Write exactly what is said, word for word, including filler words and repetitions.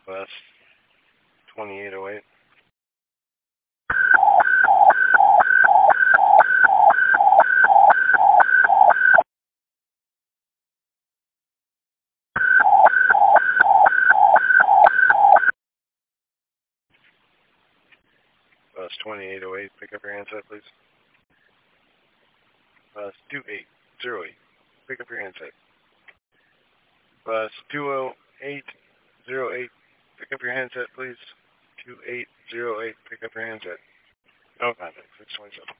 Bus twenty-eight oh eight. Bus twenty-eight oh eight, pick up your handset, please. Bus two eight oh eight, pick up your handset. Bus two oh eight oh eight, pick up your handset, please. two eight oh eight, pick up your handset. No contact, six twenty-seven.